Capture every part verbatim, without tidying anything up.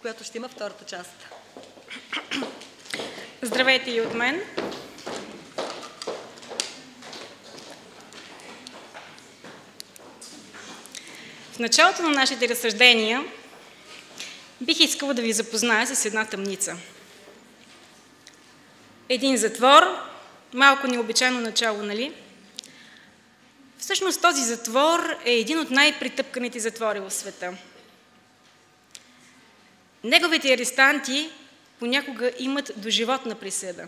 която ще има втората част. Здравейте и от мен. В началото на нашите разсъждения бих искала да ви запозная с една тъмница. Един затвор, малко необичайно начало, нали? Всъщност този затвор е един от най-притъпканите затвори в света. Неговите арестанти понякога имат доживотна присъда.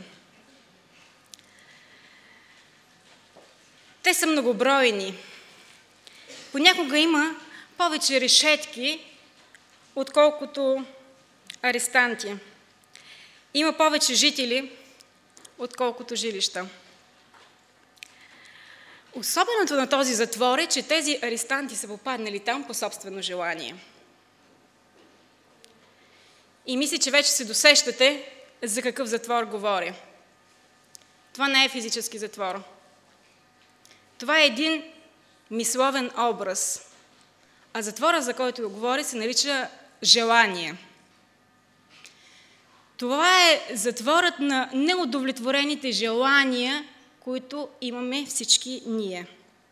Те са многобройни. Понякога има повече решетки, отколкото арестанти. Има повече жители, отколкото жилища. Особеното на този затвор е, че тези арестанти са попаднали там по собствено желание. И мисля, че вече се досещате за какъв затвор говоря. Това не е физически затвор. Това е един мисловен образ. А затвора, за който говоря, се нарича желание. Това е затворът на неудовлетворените желания, които имаме всички ние.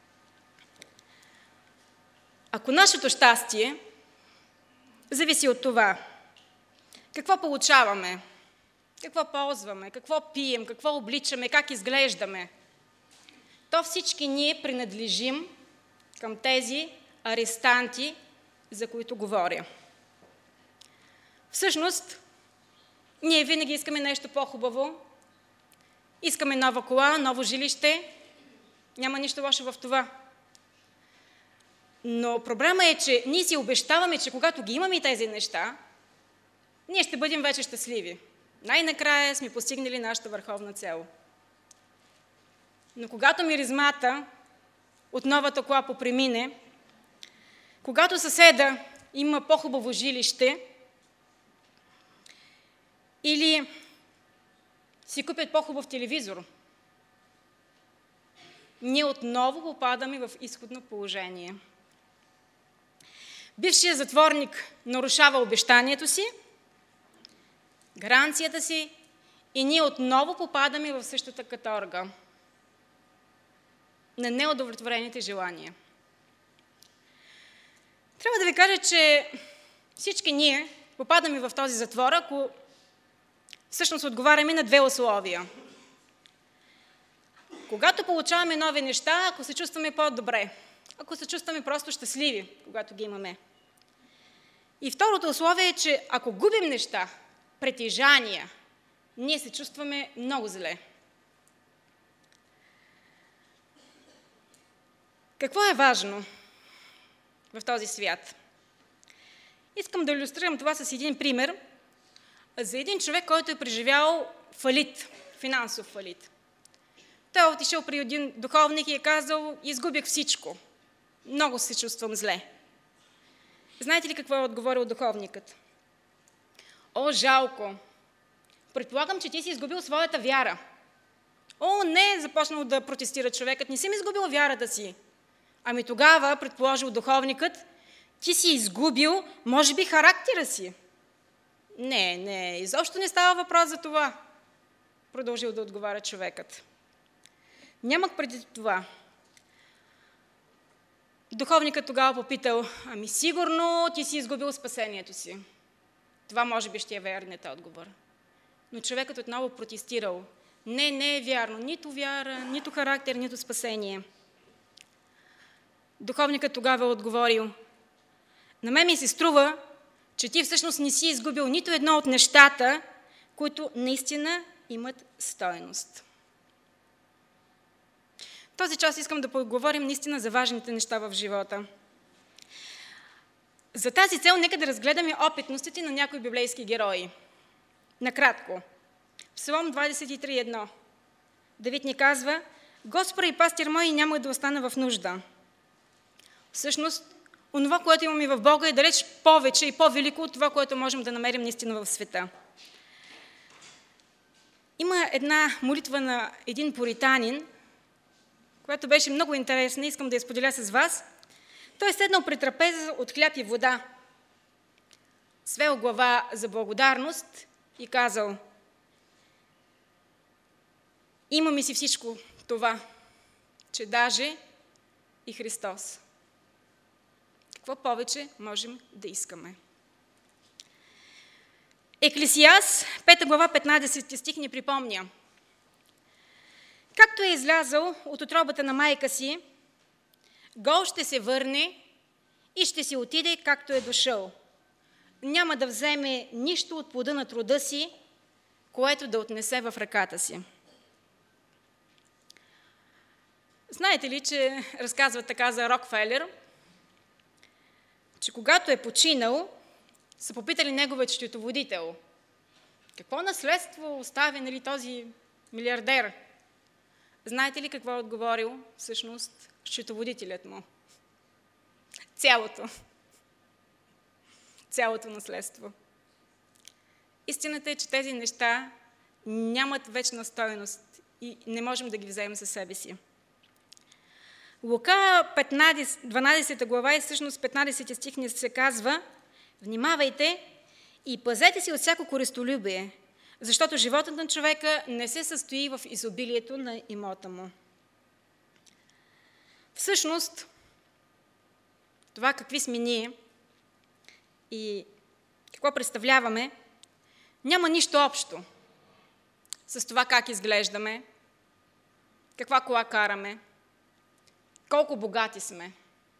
Ако нашето щастие зависи от това, какво получаваме, какво ползваме, какво пием, какво обличаме, как изглеждаме, то всички ние принадлежим към тези арестанти, за които говоря. Всъщност, ние винаги искаме нещо по-хубаво, искаме нова кола, ново жилище, няма нищо лошо в това. Но проблема е, че ние си обещаваме, че когато ги имаме тези неща, ние ще бъдем вече щастливи. Най-накрая сме постигнали нашата върховна цел. Но когато миризмата от новата кола попремине, когато съседа има по-хубаво жилище или си купят по-хубав телевизор, ние отново попадаме в изходно положение. Бившият затворник нарушава обещанието си, гаранцията си и ние отново попадаме в същата каторга на неудовлетворените желания. Трябва да ви кажа, че всички ние попадаме в този затвор, ако всъщност отговаряме на две условия. Когато получаваме нови неща, ако се чувстваме по-добре, ако се чувстваме просто щастливи, когато ги имаме. И второто условие е, че ако губим неща, притежания, ние се чувстваме много зле. Какво е важно в този свят? Искам да илюстрирам това с един пример за един човек, който е преживял фалит, финансов фалит. Той е отишъл при един духовник и е казал: изгубих всичко, много се чувствам зле. Знаете ли какво е отговорил духовникът? О, жалко! Предполагам, че ти си изгубил своята вяра. О, не, започнал да протестира човекът, не си ми изгубил вярата си. Ами тогава, предположил духовникът, ти си изгубил, може би, характера си. Не, не, изобщо не става въпрос за това, продължил да отговаря човекът. Нямах преди това. Духовникът тогава попитал: ами сигурно ти си изгубил спасението си. Това може би ще е верният отговор. Но човекът отново протестирал: не, не е вярно, нито вяра, нито характер, нито спасение. Духовникът тогава отговорил: на мен ми се струва, че ти всъщност не си изгубил нито едно от нещата, които наистина имат стойност. Този час искам да поговорим наистина за важните неща в живота. За тази цел нека да разгледаме опитностите на някои библейски герои. Накратко. Псалом двадесет и три едно. Давид ни казва: Господа и пастир мой, няма да остана в нужда. Всъщност, онова, което имаме в Бога, е далеч повече и по-велико от това, което можем да намерим наистина в света. Има една молитва на един пуританин, която беше много интересна, искам да я споделя с вас. Той е седнал при трапеза от хляб и вода. свел глава за благодарност и казал: имаме си всичко това, че даже и Христос. Какво повече можем да искаме? Еклесиаст, пета глава, петнадесети стих ни припомня: както е излязъл от утробата на майка си, гол ще се върне и ще си отиде, както е дошъл. Няма да вземе нищо от плода на труда си, което да отнесе в ръката си. Знаете ли, че разказват така за Рокфелер, че когато е починал, са попитали неговият счетоводител: какво наследство остави, нали, този милиардер? Знаете ли какво е отговорил всъщност счетоводителят му? Цялото. Цялото наследство. Истината е, че тези неща нямат вечна стойност и не можем да ги вземем със себе си. Лука дванадесета глава и всъщност петнадесети стих ни се казва: внимавайте и пазете се от всяко користолюбие, защото животът на човека не се състои в изобилието на имота му. Всъщност, това какви сме ние и какво представляваме, няма нищо общо с това как изглеждаме, каква кола караме, колко богати сме.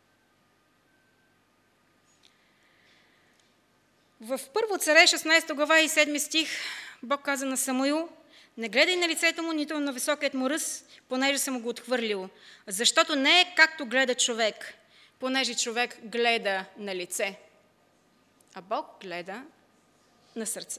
В Първо царе, шестнадесета глава и седми стих, Бог каза на Самуил: не гледай на лицето му, нито на високият му ръст, понеже съм го отхвърлил, защото не е както гледа човек, понеже човек гледа на лице, а Бог гледа на сърце.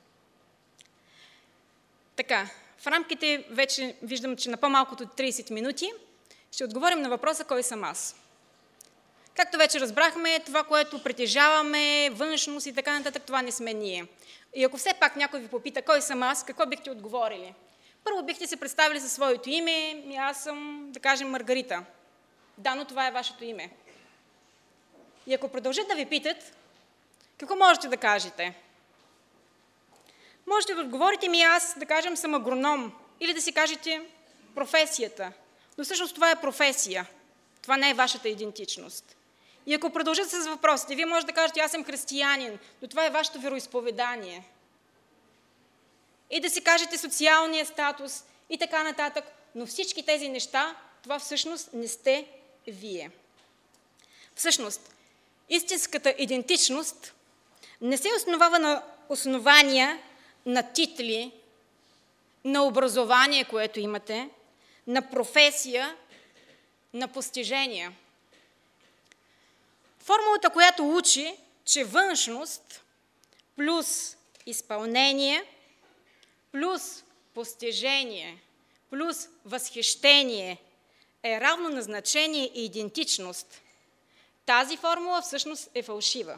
Така, в рамките вече виждам, че на по-малкото тридесет минути ще отговорим на въпроса: кой съм аз? Както вече разбрахме, това, което притежаваме, външност и така нататък, това не сме ние. И ако все пак някой ви попита кой съм аз, какво бихте отговорили? Първо бихте се представили със своето име: и аз съм, да кажем, Маргарита. Да, но това е вашето име. И ако продължат да ви питат, какво можете да кажете? Можете да отговорите: ми аз, да кажем, съм агроном. Или да си кажете професията. Но всъщност това е професия. Това не е вашата идентичност. И ако продължат с въпросите, вие може да кажете: аз съм християнин, но това е вашето вероизповедание. И да си кажете социалния статус и така нататък, но всички тези неща, това всъщност не сте вие. Всъщност, истинската идентичност не се основава на основания, на титли, на образование, което имате, на професия, на постижения. Формулата, която учи, че външност плюс изпълнение, плюс постижение, плюс възхищение е равно на значение и идентичност, тази формула всъщност е фалшива.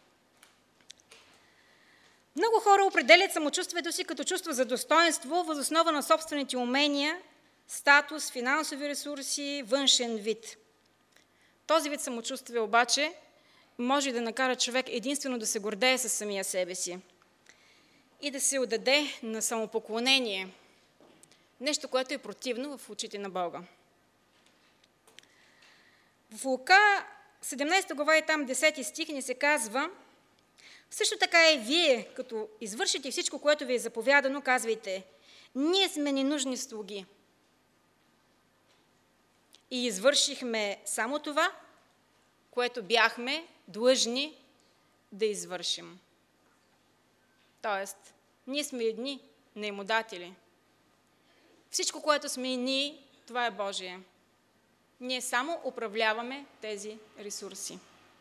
Много хора определят самочувствието си като чувство за достоинство въз основа на собствените умения, статус, финансови ресурси, външен вид. Този вид самочувствие обаче може да накара човек единствено да се гордее със самия себе си и да се отдаде на самопоклонение. Нещо, което е противно в очите на Бога. В Лука седемнадесета глава и там десети стих ни се казва: също така и вие, като извършите всичко, което ви е заповядано, казвайте: ние сме ненужни слуги. И извършихме само това, което бяхме длъжни да извършим. Тоест, ние сме едни наемодатели. Всичко, което сме и ние, това е Божие. Ние само управляваме тези ресурси.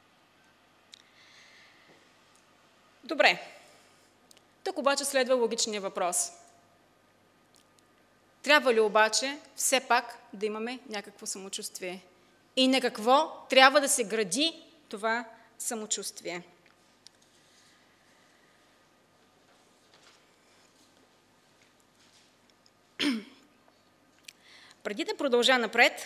Добре. Тук обаче следва логичния въпрос. Трябва ли обаче все пак да имаме някакво самочувствие? И на какво трябва да се гради това самочувствие? Преди да продължа напред,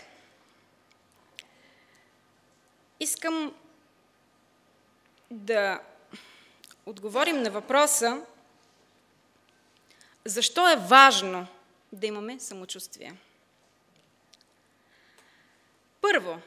искам да отговорим на въпроса защо е важно да имаме самочувствие. Първо,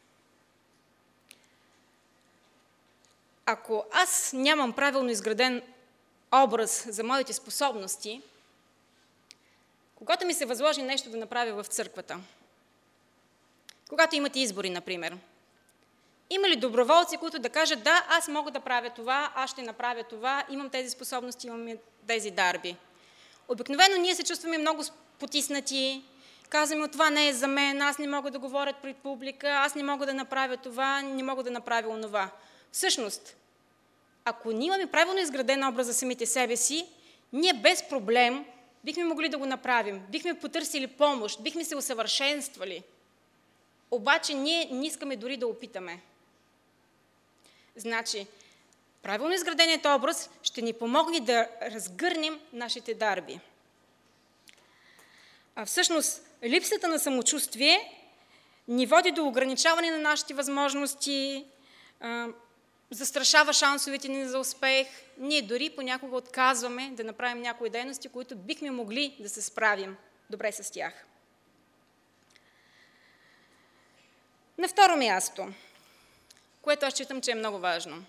ако аз нямам правилно изграден образ за моите способности, когато ми се възложи нещо да направя в църквата, когато имате избори, например, има ли доброволци, които да кажат, да, аз мога да правя това, аз ще направя това, имам тези способности, имам тези дарби. Обикновено ние се чувстваме много потиснати, казваме, това не е за мен, аз не мога да говоря пред публика, аз не мога да направя това, не мога да направя онова. Всъщност, ако ние имаме правилно изграден образ за самите себе си, ние без проблем бихме могли да го направим, бихме потърсили помощ, бихме се усъвършенствали. Обаче ние не искаме дори да опитаме. Значи, правилно изграденият образ ще ни помогне да разгърнем нашите дарби. А всъщност, липсата на самочувствие ни води до ограничаване на нашите възможности, застрашава шансовете ни за успех. Ние дори понякога отказваме да направим някои дейности, които бихме могли да се справим добре с тях. На второ място, което аз считам, че е много важно.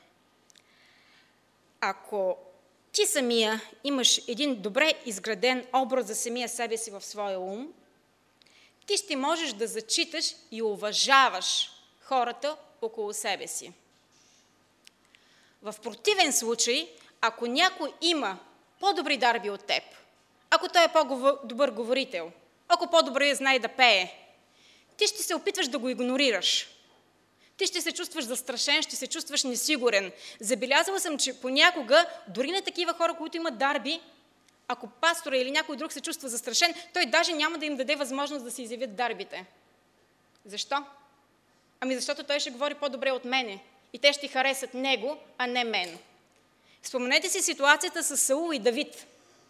Ако ти самия имаш един добре изграден образ за самия себе си в своя ум, ти ще можеш да зачиташ и уважаваш хората около себе си. В противен случай, ако някой има по-добри дарби от теб, ако той е по-добър говорител, ако по-добре знае да пее, ти ще се опитваш да го игнорираш. Ти ще се чувстваш застрашен, ще се чувстваш несигурен. Забелязала съм, че понякога, дори на такива хора, които имат дарби, ако пастора или някой друг се чувства застрашен, той даже няма да им даде възможност да се изявят дарбите. Защо? Ами защото той ще говори по-добре от мене и те ще харесат него, а не мен. Споменете си ситуацията с Саул и Давид.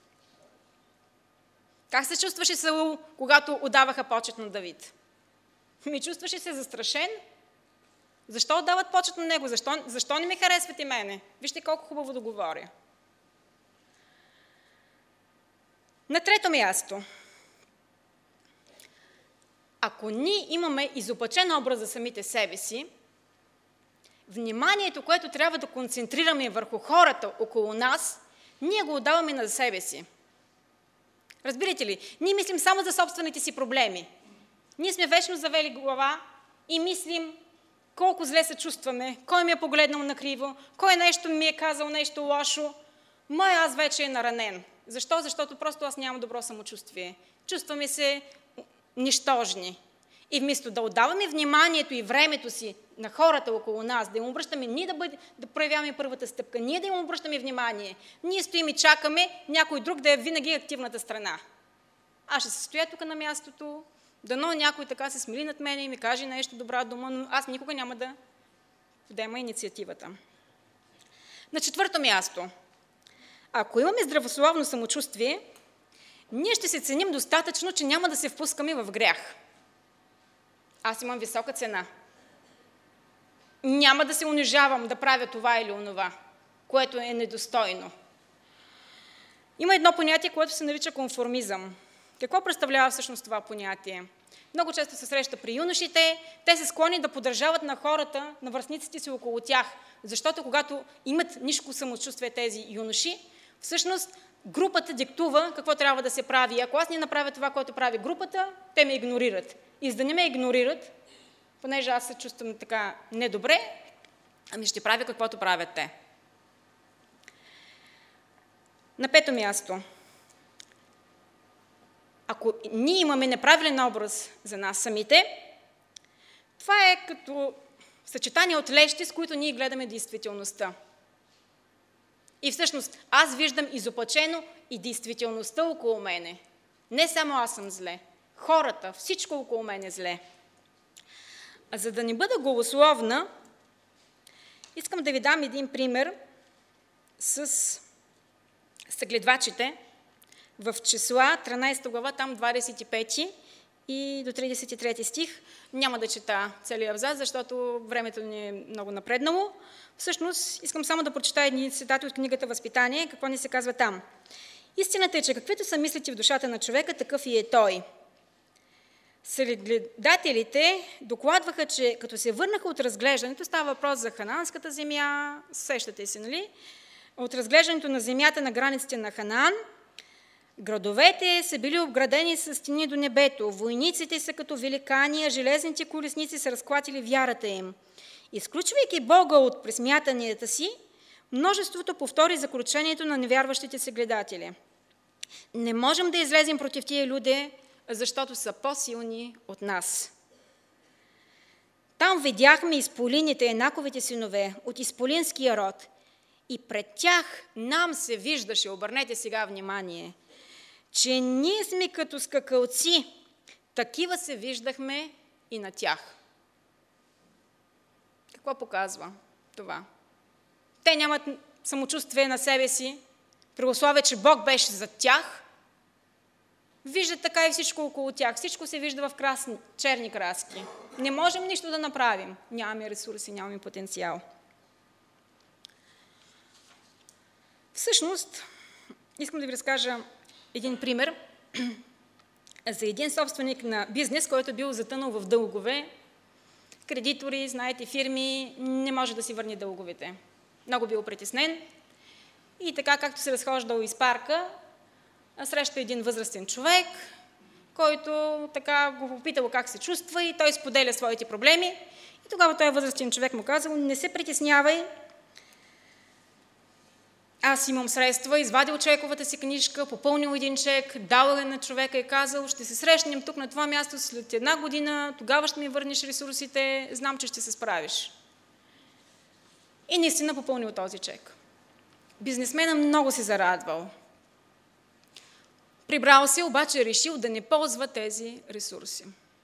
Как се чувстваше Саул, когато отдаваха почет на Давид? Ми чувстваше се застрашен. Защо отдават почет на него? Защо, защо не ме харесват и мене? Вижте колко хубаво да говоря. На трето място. Ако ние имаме изопачен образ за самите себе си, вниманието, което трябва да концентрираме върху хората около нас, ние го отдаваме на себе си. Разбирате ли? Ние мислим само за собствените си проблеми. Ние сме вечно завели глава и мислим колко зле се чувстваме, кой ми е погледнал накриво, кой нещо ми е казал нещо лошо. Мой аз вече е наранен. Защо? Защото просто аз нямам добро самочувствие. Чувстваме се нищожни. И вместо да отдаваме вниманието и времето си на хората около нас, да им обръщаме, ние да, бъд, да проявяваме първата стъпка, ние да им обръщаме внимание, ние стоим и чакаме някой друг да е винаги активната страна. Аз ще се стоя тук на мястото, дано някой така се смили над мене и ми каже нещо добра дума, но аз никога няма да подема инициативата. На четвърто място, ако имаме здравословно самочувствие, ние ще се ценим достатъчно, че няма да се впускаме в грях. Аз имам висока цена. Няма да се унижавам да правя това или онова, което е недостойно. Има едно понятие, което се нарича конформизъм. Какво представлява всъщност това понятие? Много често се среща при юношите, те се склонни да поддържават на хората, на връстниците си около тях, защото когато имат ниско самочувствие тези юноши, всъщност групата диктува какво трябва да се прави. И ако аз не направя това, което прави групата, те ме игнорират. И за да не ме игнорират, понеже аз се чувствам така недобре, ами ще правя каквото правят те. На пето място. Ако ние имаме неправилен образ за нас самите, това е като съчетание от лещи, с които ние гледаме действителността. И всъщност аз виждам изопачено и действителността около мене. Не само аз съм зле. Хората, всичко около мен е зле. А за да не бъда голословна, искам да ви дам един пример с съгледвачите в Числа, тринадесета глава, там двадесет и пети и до тридесет и трети стих. Няма да чета целият абзац, защото времето ни е много напреднало. Всъщност, искам само да прочета едни цитати от книгата Възпитание, какво ни се казва там. Истината е, че каквито са мислите в душата на човека, такъв и е той. Следователите докладваха, че като се върнаха от разглеждането, става въпрос за Хананската земя, сещате се, нали? От разглеждането на земята на границите на Ханаан, градовете са били обградени с стени до небето, войниците са като великани, а железните колесници са разклатили вярата им. Изключвайки Бога от пресмятанията си, множеството повтори заключението на невярващите се гледатели. Не можем да излезем против тия люди, защото са по-силни от нас. Там видяхме изполините, енаковите синове от изполинския род и пред тях нам се виждаше, обърнете сега внимание, че ние сме като скакалци, такива се виждахме и на тях. Какво показва това? Те нямат самочувствие на себе си, при условие, че Бог беше за тях. Виждат така и всичко около тях. Всичко се вижда в красни, черни краски. Не можем нищо да направим. Нямаме ресурси, нямаме потенциал. Всъщност, искам да ви разкажа един пример за един собственик на бизнес, който бил затънал в дългове. Кредитори, знаете, фирми, не може да си върне дълговете. Много бил притеснен. И така, както се разхождал из парка, среща един възрастен човек, който така го попитал как се чувства и той споделя своите проблеми. И тогава този възрастен човек му казал: не се притеснявай, аз имам средства, извадил чековата си книжка, попълнил един чек, дал е на човека и казал: ще се срещнем тук на това място след една година, тогава ще ми върнеш ресурсите, знам, че ще се справиш. И наистина попълнил този чек. Бизнесменът много се зарадвал. Прибрал се, обаче решил да не ползва тези ресурси.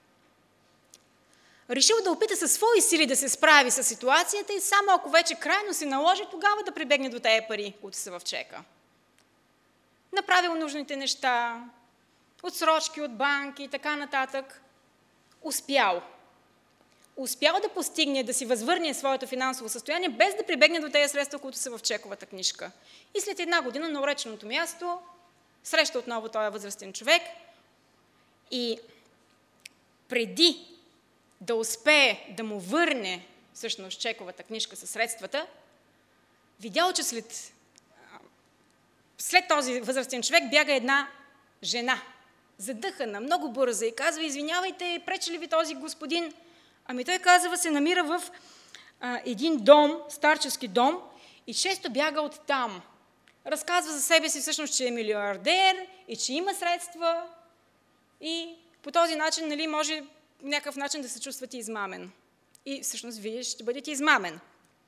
Решил да опита със свои сили да се справи с ситуацията и само ако вече крайно се наложи, тогава да прибегне до тези пари, които са в чека. Направил нужните неща, отсрочки от банки и така нататък. Успял. Успял да постигне, да си възвърне своето финансово състояние, без да прибегне до тези средства, които са в чековата книжка. И след една година на уреченото място среща отново този възрастен човек и преди да успее да му върне всъщност чековата книжка със средствата, видял, че след, след този възрастен човек бяга една жена, задъхана, много бърза и казва: извинявайте, пречи ли ви този господин? Ами той казва, се намира в а, един дом, старчески дом, и често бяга от там. Разказва за себе си всъщност, че е милиардер и че има средства и по този начин, нали, може някакъв начин да се чувствате измамен. И всъщност вие ще бъдете измамен.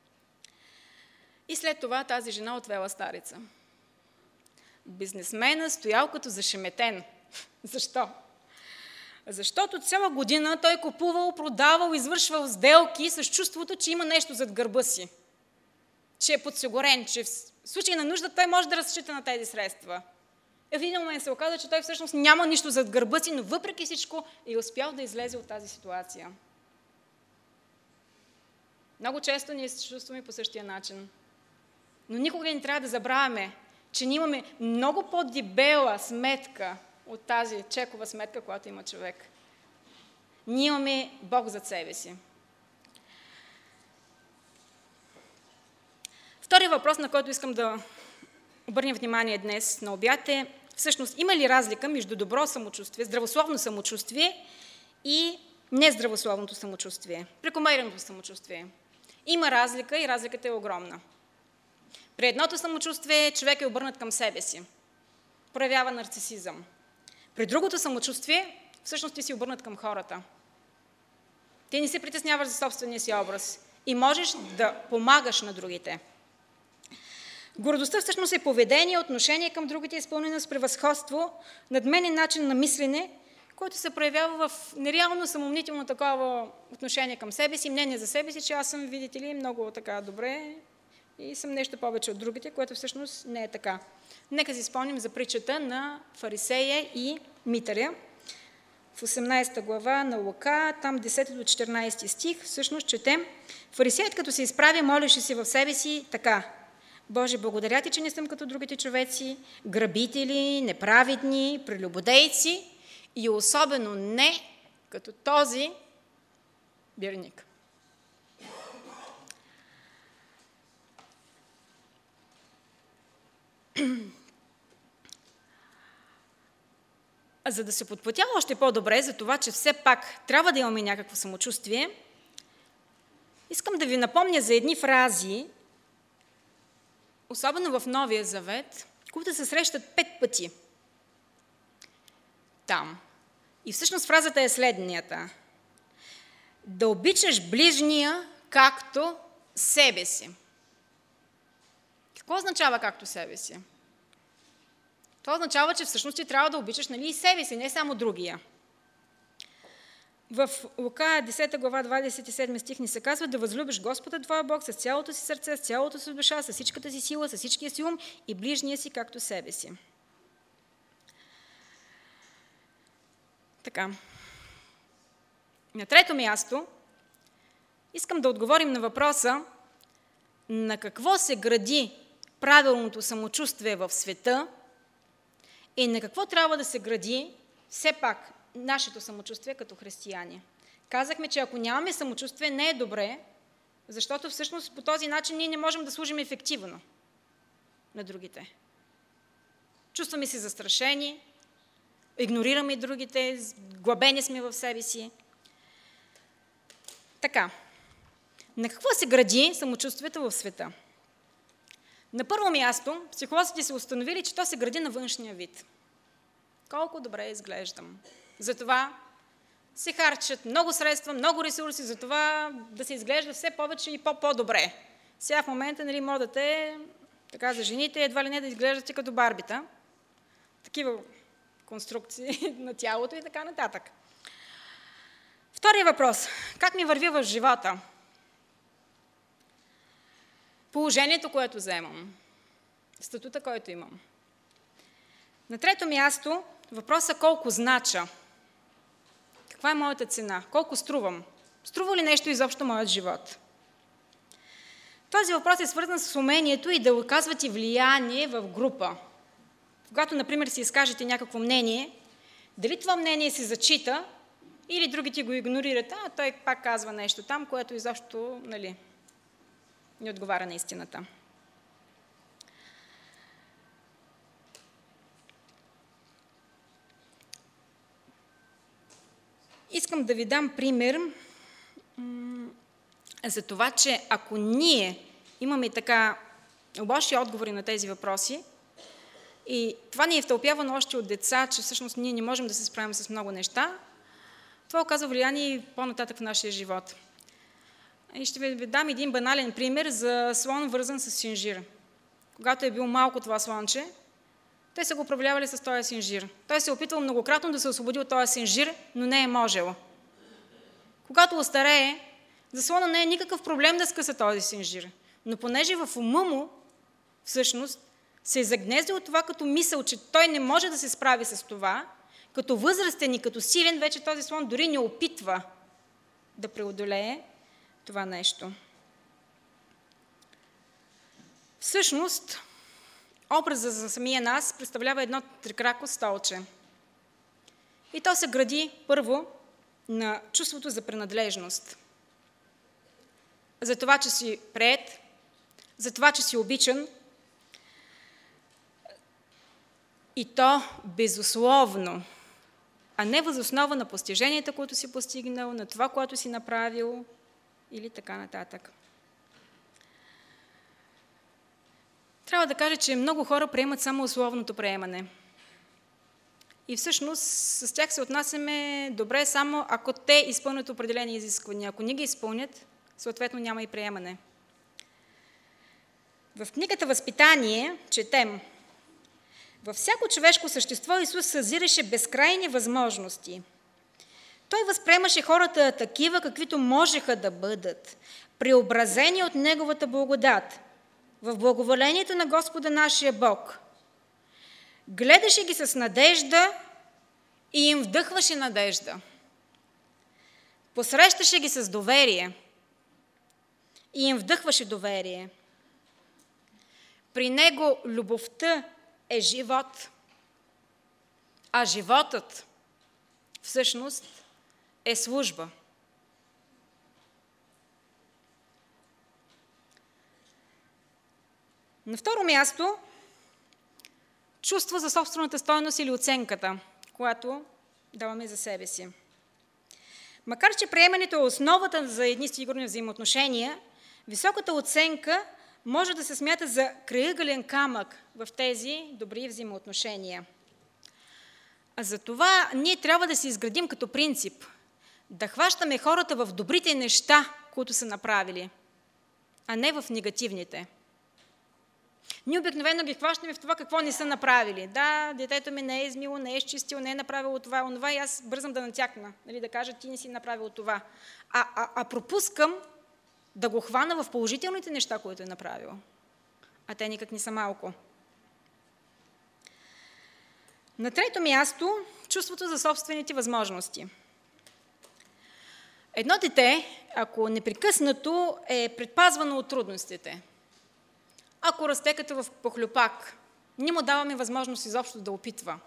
И след това тази жена отвела старица. Бизнесменът стоял като зашеметен. Защо? Защото цяла година той купувал, продавал, извършвал сделки с чувството, че има нещо зад гърба си. Че е подсигурен, че в случай на нужда той може да разчита на тези средства. И в един момент се оказа, че той всъщност няма нищо зад гърба си, но въпреки всичко е успял да излезе от тази ситуация. Много често ние се чувстваме по същия начин. Но никога не трябва да забравяме, че ние имаме много по-дебела сметка от тази чекова сметка, която има човек. Ние имаме Бог зад себе си. Вторият въпрос, на който искам да обърнем внимание днес на обяд е: всъщност има ли разлика между добро самочувствие, здравословно самочувствие и нездравословното самочувствие, прекомерното самочувствие? Има разлика и разликата е огромна. При едното самочувствие човек е обърнат към себе си, проявява нарцисизъм. При другото самочувствие всъщност ти си обърнат към хората. Ти не се притесняваш за собствения си образ и можеш да помагаш на другите. Гордостта всъщност е поведение, отношение към другите, изпълнено с превъзходство, надменен начин на мислене, който се проявява в нереално самомнително такова отношение към себе си, мнение за себе си, че аз съм, видите ли, много така добре и съм нещо повече от другите, което всъщност не е така. Нека си спомним за притчата на фарисея и митаря. в осемнадесета глава на Лука, там десети до четиринадесети стих, всъщност четем: фарисеят като се изправи, молеше си в себе си така: Боже, благодаря ти, че не съм като другите човеци, грабители, неправедни, прелюбодейци и особено не като този бирник. За да се подплатя още по-добре за това, че все пак трябва да имаме някакво самочувствие, искам да ви напомня за едни фрази, особено в Новия Завет, които се срещат пет пъти там. И всъщност фразата е следнията: да обичаш ближния както себе си. Какво означава както себе си? Това означава, че всъщност ти трябва да обичаш, нали, и себе си, не само другия. В Лука десета глава двадесет и седми стих ни се казва: да възлюбиш Господа твоя Бог с цялото си сърце, с цялото си душа, с всичката си сила, с всичкия си ум и ближния си както себе си. Така. На трето място искам да отговорим на въпроса: на какво се гради правилното самочувствие в света и на какво трябва да се гради все пак нашето самочувствие като християни. Казахме, че ако нямаме самочувствие, не е добре, защото всъщност по този начин ние не можем да служим ефективно на другите. Чувстваме се застрашени, игнорираме другите, глъбени сме в себе си. Така, на какво се гради самочувствието в света? На първо място, психолозите са установили, че то се гради на външния вид. Колко добре изглеждам. Затова се харчат много средства, много ресурси, за това да се изглежда все повече и по-по-добре. Сега в момента, нали, модата е така за жените, едва ли не да изглеждате като барбита. Такива конструкции на тялото и така нататък. Втория въпрос. Как ми върви в живота? Положението, което заемам. Статута, който имам. На трето място, въпроса колко знача. Каква е моята цена? Колко струвам? Струва ли нещо изобщо моят живот? Този въпрос е свързан с умението и да оказвате влияние в група. Когато, например, си изкажете някакво мнение, дали това мнение се зачита или другите го игнорират, а той пак казва нещо там, което изобщо, нали, не отговаря на истината. Искам да ви дам пример м- за това, че ако ние имаме така лоши отговори на тези въпроси, и това ни е втълпявано още от деца, че всъщност ние не можем да се справим с много неща, това оказва влияние и по-нататък в нашия живот. И ще ви дам един банален пример за слон, вързан с синжир. Когато е бил малко това слонче, те са го управлявали с този синжир. Той се е опитвал многократно да се освободи от този синжир, но не е можел. Когато остарее, за слона не е никакъв проблем да скъса този синжир. Но понеже в ума му, всъщност, се е загнездил това като мисъл, че той не може да се справи с това, като възрастен и като силен, вече този слон дори не опитва да преодолее това нещо. Всъщност, образът за самия нас представлява едно трикрако столче. И то се гради първо на чувството за принадлежност. За това, че си приет, за това, че си обичан, и то безусловно, а не въз основа на постиженията, които си постигнал, на това, което си направил или така нататък. Трябва да кажа, че много хора приемат само условното приемане. И всъщност с тях се отнасяме добре само ако те изпълнят определени изисквания. Ако не ги изпълнят, съответно няма и приемане. В книгата Възпитание четем: във всяко човешко същество Исус съзираше безкрайни възможности. Той възприемаше хората такива, каквито можеха да бъдат, преобразени от Неговата благодат, в благоволението на Господа нашия Бог. Гледаше ги с надежда и им вдъхваше надежда. Посрещаше ги с доверие и им вдъхваше доверие. При него любовта е живот, а животът всъщност е служба. На второ място, чувство за собствената стойност или оценката, която даваме за себе си. Макар че приемането е основата за едни сигурни взаимоотношения, високата оценка може да се смята за крайъгълен камък в тези добри взаимоотношения. А за това ние трябва да се изградим като принцип, да хващаме хората в добрите неща, които са направили, а не в негативните. Ние обикновено ги хващаме в това какво не са направили. Да, детето ми не е измило, не е изчистило, не е направило това, онова и аз бързам да натякна, нали, да кажа, ти не си направил това. А, а, а пропускам да го хвана в положителните неща, които е направил. А те никак не са малко. На трето място, чувството за собствените възможности. Едно дете, ако непрекъснато е предпазвано от трудностите, ако расте като в похлюпак, не му даваме възможност изобщо да опитва.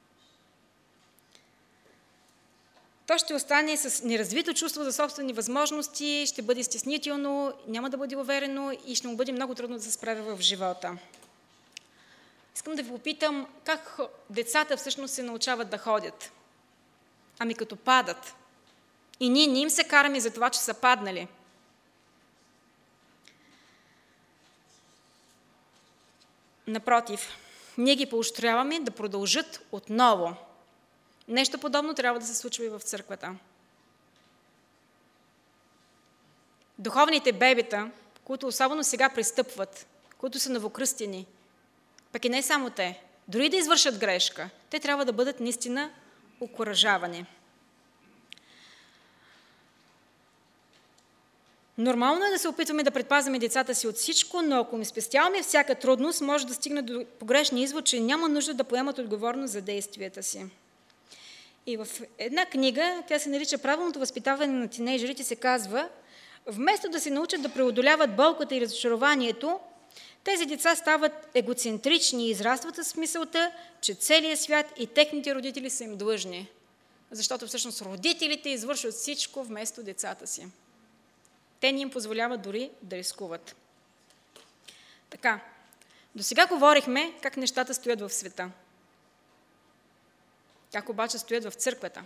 То ще остане с неразвито чувство за собствени възможности, ще бъде стеснително, няма да бъде уверено и ще му бъде много трудно да се справя в живота. Искам да ви попитам как децата всъщност се научават да ходят. Ами като падат. И ние не им се караме за това, че са паднали. Напротив, ние ги поощряваме да продължат отново. Нещо подобно трябва да се случва и в църквата. Духовните бебета, които особено сега пристъпват, които са новокръстени, пък и не само те, дори да извършат грешка, те трябва да бъдат наистина окуражавани. Нормално е да се опитваме да предпазваме децата си от всичко, но ако ми спестяваме всяка трудност, може да стигне до погрешния извод, че няма нужда да поемат отговорност за действията си. И в една книга, тя се нарича "Правилното възпитаване на тинейджерите", се казва: вместо да се научат да преодоляват болката и разочарованието, тези деца стават егоцентрични и израстват с мисълта, че целият свят и техните родители са им длъжни. Защото всъщност родителите извършват всичко вместо децата си. Те не им позволяват дори да рискуват. Така, до сега говорихме как нещата стоят в света. Как обаче стоят в църквата.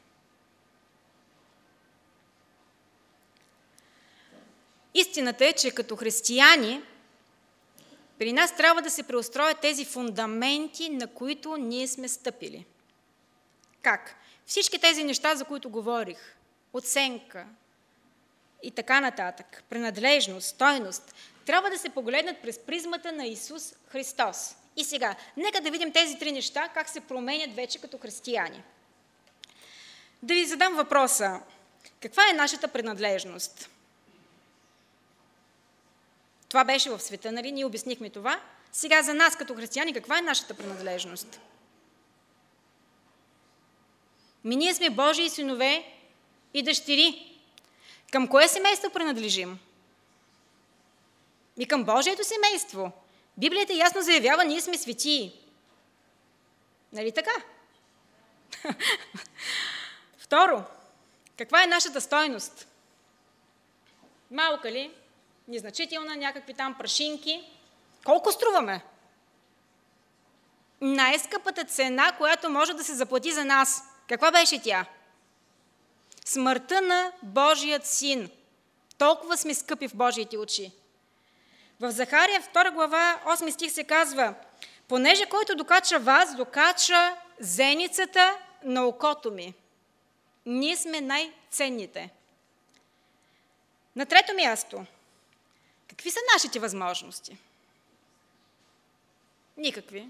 Истината е, че като християни при нас трябва да се преустроят тези фундаменти, на които ние сме стъпили. Как? Всички тези неща, за които говорих, оценка и така нататък, принадлежност, стойност, трябва да се погледнат през призмата на Исус Христос. И сега, нека да видим тези три неща, как се променят вече като християни. Да ви задам въпроса: каква е нашата принадлежност? Това беше в света, нали? Ние обяснихме това. Сега за нас като християни, каква е нашата принадлежност? Ми ние сме Божии синове и дъщери. Към кое семейство принадлежим? И към Божието семейство. Библията ясно заявява, ние сме светии. Нали така? Второ, каква е нашата стойност? Малка ли? Незначителна, някакви там прашинки. Колко струваме? Най-скъпата цена, която може да се заплати за нас. Каква беше тя? Смъртта на Божият син. Толкова сме скъпи в Божиите очи. В Захария втора глава, осми стих се казва: понеже който докача вас, докача зеницата на окото ми. Ние сме най-ценните. На трето място, какви са нашите възможности? Никакви.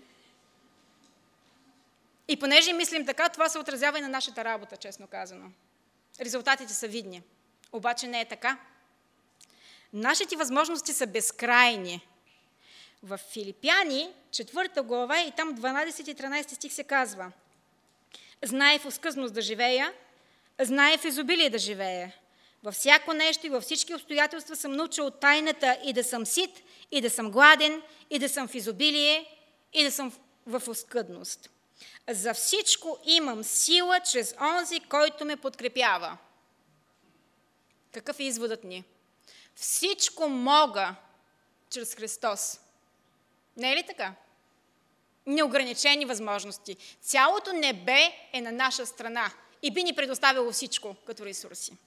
И понеже мислим така, това се отразява и на нашата работа, честно казано. Резултатите са видни. Обаче не е така. Нашите възможности са безкрайни. В Филипяни, четвърта глава и там дванадесети и тринадесети стих се казва: знае в оскъдност да живея, знае в изобилие да живея. Във всяко нещо и във всички обстоятелства съм научил тайната и да съм сит, и да съм гладен, и да съм в изобилие, и да съм в оскъдност. За всичко имам сила чрез онзи, който ме подкрепява. Какъв е изводът ни? Всичко мога чрез Христос. Не е ли така? Неограничени възможности. Цялото небе е на наша страна и би ни предоставило всичко като ресурси.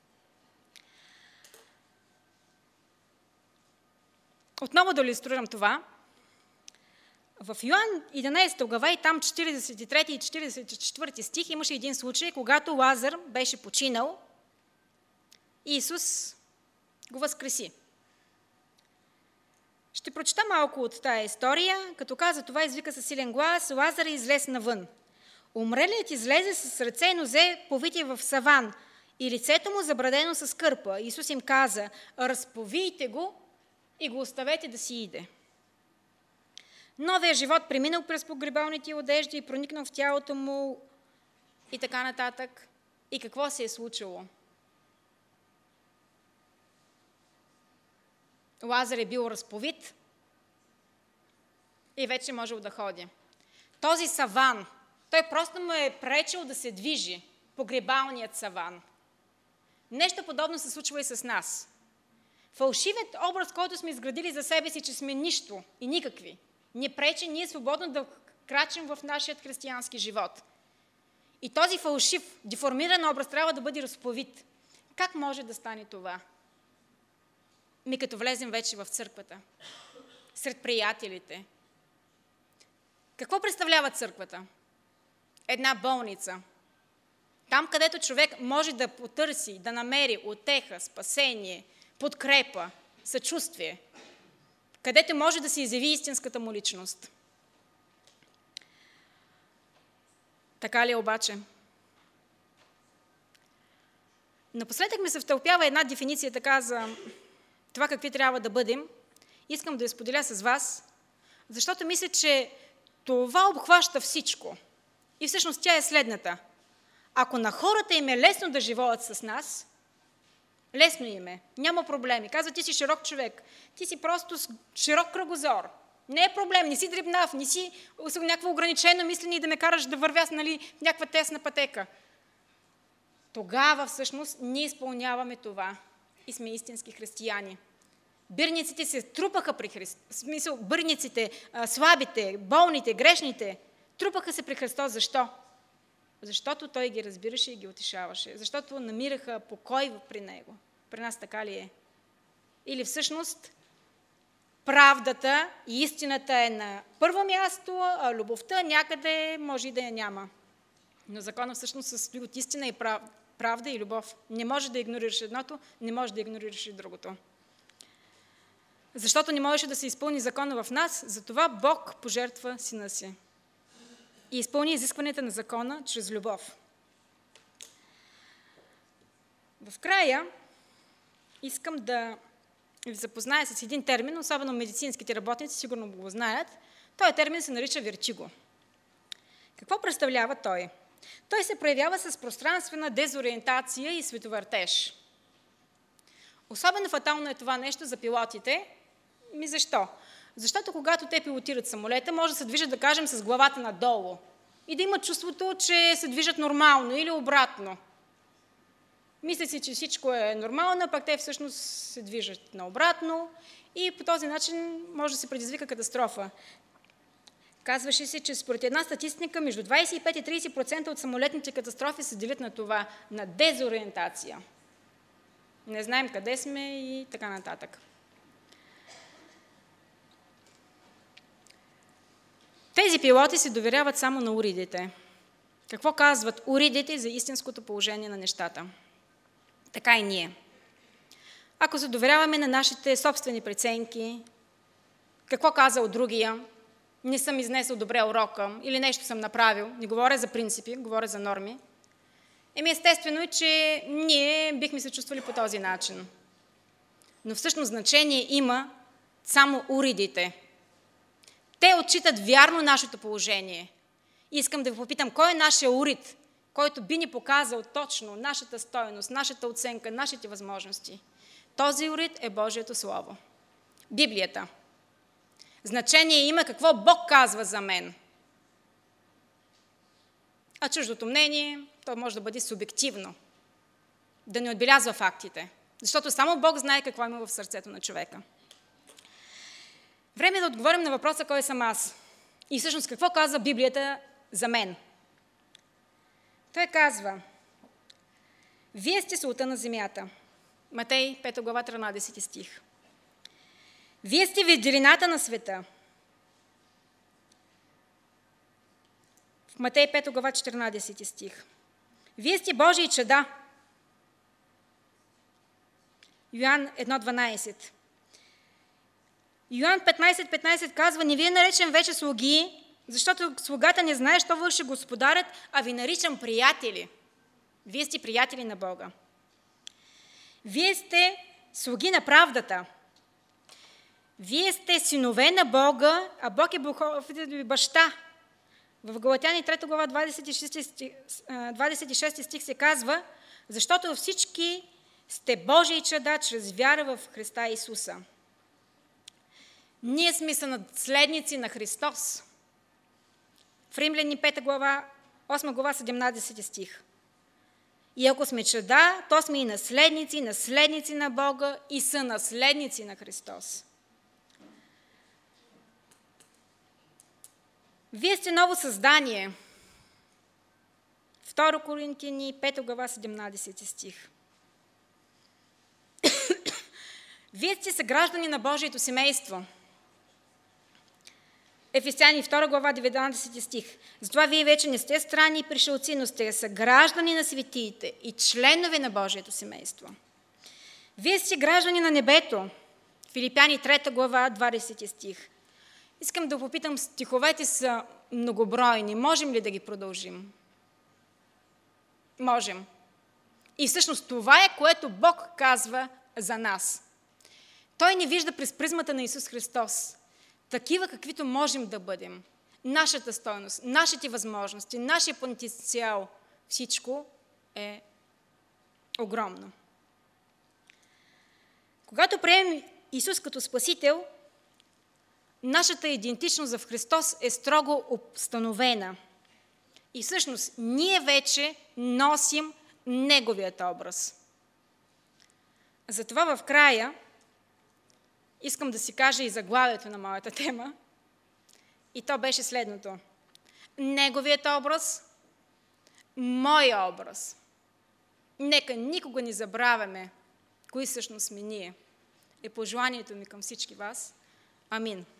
Отново да илюстрирам това. В Йоан единадесета глава и там четиридесет и трети и четиридесет и четвърти стих имаше един случай, когато Лазар беше починал и Исус го възкреси. Ще прочета малко от тая история. Като каза това, извика със силен глас: Лазар излез навън. Умрелият излезе с ръце и нозе повити в саван и лицето му забрадено с кърпа. Исус им каза: разповийте го и го оставете да си иде. Новия живот преминал през погребалните одежди и проникнал в тялото му и така нататък. И какво се е случило? Лазар е бил разповит и вече можел да ходи. Този саван, той просто му е пречил да се движи, погребалният саван. Нещо подобно се случва и с нас. Фалшивият образ, който сме изградили за себе си, че сме нищо и никакви, ни пречи ние свободно да крачим в нашия християнски живот. И този фалшив, деформиран образ трябва да бъде разповит. Как може да стане това? Ми като влезем вече в църквата, сред приятелите. Какво представлява църквата? Една болница. Там, където човек може да потърси, да намери утеха, спасение, подкрепа, съчувствие. Където може да се изяви истинската му личност. Така ли е обаче? Напоследък ми се втълпява една дефиниция така за това какви трябва да бъдем. Искам да я споделя с вас, защото мисля, че това обхваща всичко. И всъщност тя е следната. Ако на хората им е лесно да живеят с нас, лесно им е, няма проблеми. Казва, ти си широк човек, ти си просто с широк кръгозор. Не е проблем, не си дребнав, не си с някакво ограничено мислене и да ме караш да вървя нали, в някаква тесна пътека. Тогава всъщност ние изпълняваме това и сме истински християни. Бирниците се трупаха при Христос. В смисъл, бирниците, слабите, болните, грешните, трупаха се при Христос. Защо? Защото Той ги разбираше и ги утешаваше. Защото намираха покой при Него. При нас така ли е? Или всъщност правдата и истината е на първо място, а любовта някъде може и да я няма. Но законът всъщност се състои от истина и правда и любов. Не може да игнорираш едното, не може да игнорираш и другото. Защото не можеше да се изпълни закона в нас, затова Бог пожертва Сина си. И изпълни изискванията на закона чрез любов. В края искам да ви запозная с един термин, особено медицинските работници сигурно го знаят. Този термин се нарича вертиго. Какво представлява той? Той се проявява с пространствена дезориентация и световъртеж. Особено фатално е това нещо за пилотите. Ми защо? Защото когато те пилотират самолета, може да се движат, да кажем, с главата надолу и да имат чувството, че се движат нормално или обратно. Мислят си, че всичко е нормално, пък те всъщност се движат наобратно и по този начин може да се предизвика катастрофа. Казваше се, че според една статистика между двадесет и пет и тридесет процента от самолетните катастрофи се делят на това, на дезориентация. Не знаем къде сме и така нататък. Тези пилоти се доверяват само на уридите. Какво казват уридите за истинското положение на нещата? Така и ние. Ако се доверяваме на нашите собствени преценки, какво казал другия, не съм изнесъл добре урока или нещо съм направил, не говоря за принципи, говоря за норми, еми естествено е, че ние бихме се чувствали по този начин. Но всъщност значение има само уридите. Те отчитат вярно нашето положение Искам да ви попитам, кой е нашия уред, който би ни показал точно нашата стойност, нашата оценка, нашите възможности? Този уред е Божието Слово. Библията. Значение има какво Бог казва за мен. А чуждото мнение, то може да бъде субективно. Да не отбелязва фактите. Защото само Бог знае какво има в сърцето на човека. Време е да отговорим на въпроса, кой съм аз. И всъщност какво казва Библията за мен? Той казва: вие сте солта на земята. Матей, пета глава, тринадесети стих. Вие сте светлината на света. В Матей, пета глава, четиринадесети стих. Вие сте Божии чада. Йоан едно дванадесет. Йоан петнадесет петнадесет казва: не ви е наречен вече слуги, защото слугата не знае, що върши господарят, а ви наричам приятели. Вие сте приятели на Бога. Вие сте слуги на правдата. Вие сте синове на Бога, а Бог е Богът ви баща. В Галатяни трета глава двадесет и шести стих, двадесет и шести стих се казва: защото всички сте Божии чада чрез вяра в Христа Исуса. Ние сме са наследници на Христос. В Римляни пета глава, осма глава, седемнадесети стих. И ако сме чада, то сме и наследници, наследници на Бога и са наследници на Христос. Вие сте ново създание. Второ Коринтияни, пета глава, седемнадесети стих. Вие сте съграждани на Божието семейство. Ефесяни, втора глава, деветнадесети стих. Затова вие вече не сте странни и пришелци, но сте съграждани на светиите и членове на Божието семейство. Вие сте граждани на небето. Филипяни, трета глава, двадесети стих. Искам да попитам, стиховете са многобройни. Можем ли да ги продължим? Можем. И всъщност това е, което Бог казва за нас. Той ни вижда през призмата на Исус Христос. Такива, каквито можем да бъдем. Нашата стойност, нашите възможности, нашия потенциал, всичко е огромно. Когато приемем Исус като Спасител, нашата идентичност в Христос е строго установена. И всъщност ние вече носим Неговият образ. Затова в края искам да си кажа и заглавието на моята тема. И то беше следното. Неговият образ, мой образ. Нека никога не забравяме кои всъщност сме ние. Е пожеланието ми към всички вас. Амин.